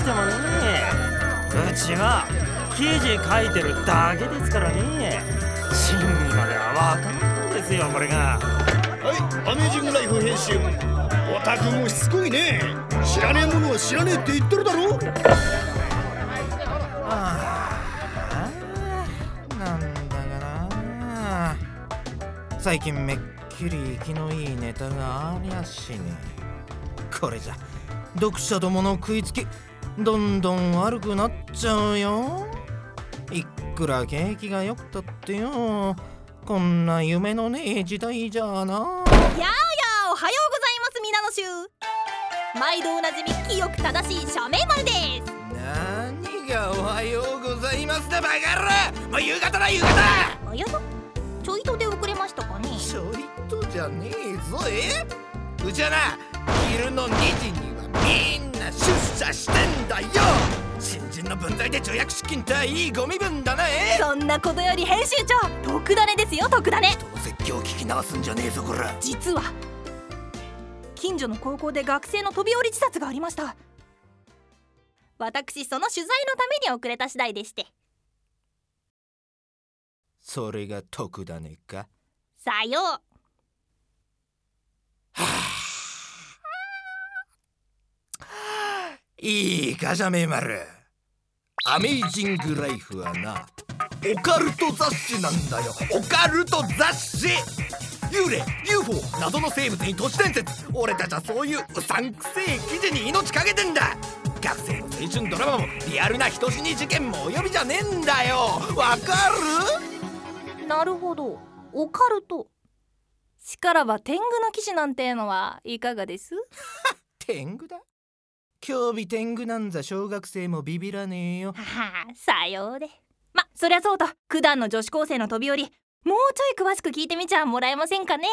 してもね、うちは記事書いてるだけですからね。真偽までは分かんないんですよ、これが。 はい、アメージングライフ編集。オタクもしつこいね。知らねえものは知らねえって言ってるだろ。 なんだかな、最近めっきり生きのいいネタがありゃしね。これじゃ読者どもの食いつきどんどん悪くなっちゃうよ。いくら景気が良くたってよ、こんな夢のねえ時代じゃな。 やーやー、おはようございます、皆の衆。毎度おなじみ清く正しい社名丸です。 何がおはようございますだバカ野郎。もう夕方だ夕方。 あやだ、ちょいと出遅れましたかね。 ちょいとじゃねえぞ。うちはな、昼の2時にはみんな出社してんだよ。新人の分際で助役出勤っていいゴミ分だな。 そんなことより編集長、特ダネですよ、特ダネ。 人の説教を聞き流すんじゃねえぞこら。 実は近所の高校で学生の飛び降り自殺がありました。私その取材のために遅れた次第でして。 それが特ダネか。 さよう。 いいかじゃめ丸。アメイジングライフはな、オカルト雑誌なんだよ。オカルト雑誌。幽霊、UFO、謎の生物に都市伝説。俺たちはそういううさんくせえ記事に命かけてんだ。学生の青春ドラマもリアルな人死に事件もお呼びじゃねえんだよ。わかる？ なるほど、オカルト。しからば天狗の騎士なんてのはいかがです？ 天狗だ。今日日天狗なんざ小学生もビビらねえよ。 はあ、さようで。ま、そりゃそうと、九段の女子高生の飛び降り、もうちょい詳しく聞いてみちゃもらえませんかね。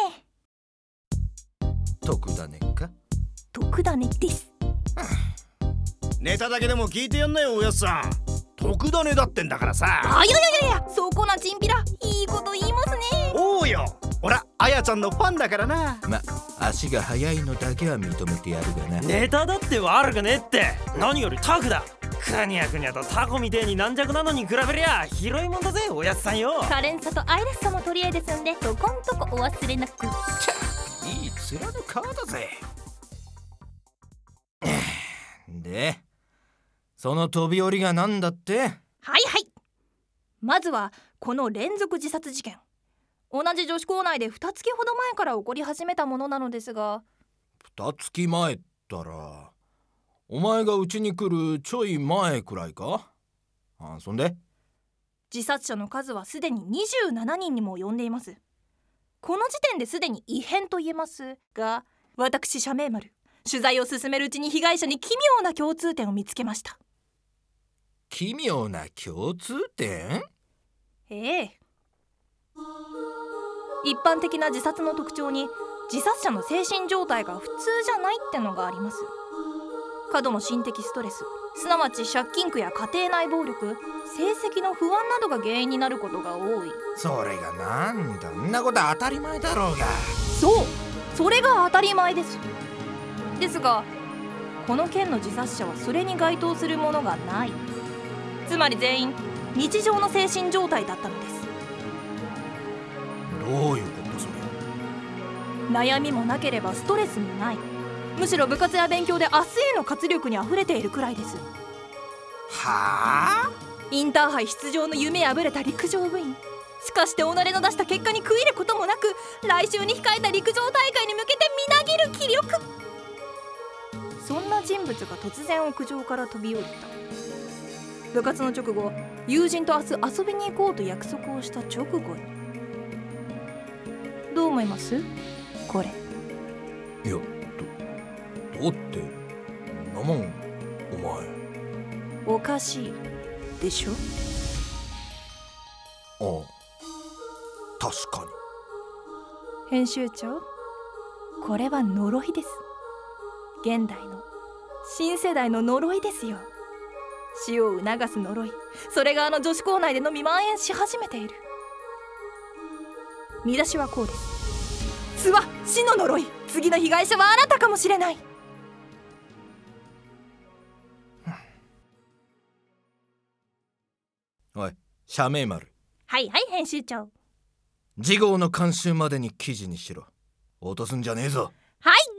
特ダネか。 特ダネです。 ネタだけでも聞いてやんなよ、おやっさん。特ダネだってんだからさ。 あ、いや、そこなチンピラ、いいこと言いますね。 おうよ、おらあやちゃんのファンだからな。 ま、足が速いのだけは認めてやるがな。 ネタだって悪くねえって。何よりタフだ。くにゃくにゃとタコみてえに軟弱なのに比べりゃ広いもんだぜ、おやっさんよ。 可憐さと愛らしさも取り柄ですんで、そこんとこお忘れなく。 いい面の顔だぜ。で、その飛び降りがなんだって？ はい、まずはこの連続自殺事件、同じ女子校内で2月ほど前から起こり始めたものなのですが。 2月前ったらお前がうちに来るちょい前くらいか。そんで自殺者の数はすでに27人にも及んでいます。この時点ですでに異変と言えますが、私社名丸、取材を進めるうちに被害者に奇妙な共通点を見つけました。 奇妙な共通点？ ええ。一般的な自殺の特徴に、自殺者の精神状態が普通じゃないってのがあります。過度の心的ストレス、すなわち借金苦や家庭内暴力、成績の不安などが原因になることが多い。 それがなんだ、んなこと当たり前だろうが。 そう、それが当たり前です。ですがこの件の自殺者はそれに該当するものがない。つまり全員日常の精神状態だったのです。 どういうことそれ？ 悩みもなければストレスもない。むしろ部活や勉強で明日への活力にあふれているくらいです。 はあ？ インターハイ出場の夢破れた陸上部員。しかして己の出した結果に悔いることもなく、来週に控えた陸上大会に向けてみなぎる気力。そんな人物が突然屋上から飛び降りた。部活の直後、友人と明日遊びに行こうと約束をした直後に。どう思います？これ。 いや、どうってなもん、お前。 おかしいでしょ？ ああ、確かに。 編集長、これは呪いです。現代の新世代の呪いですよ。死を促す呪い。それが女子校内でのみ蔓延し始めている。見出しはこうです。巣は死の呪い。次の被害者はあなたかもしれない。 社名丸、 はいはい編集長。 次号の監修までに記事にしろ。落とすんじゃねえぞ。 はい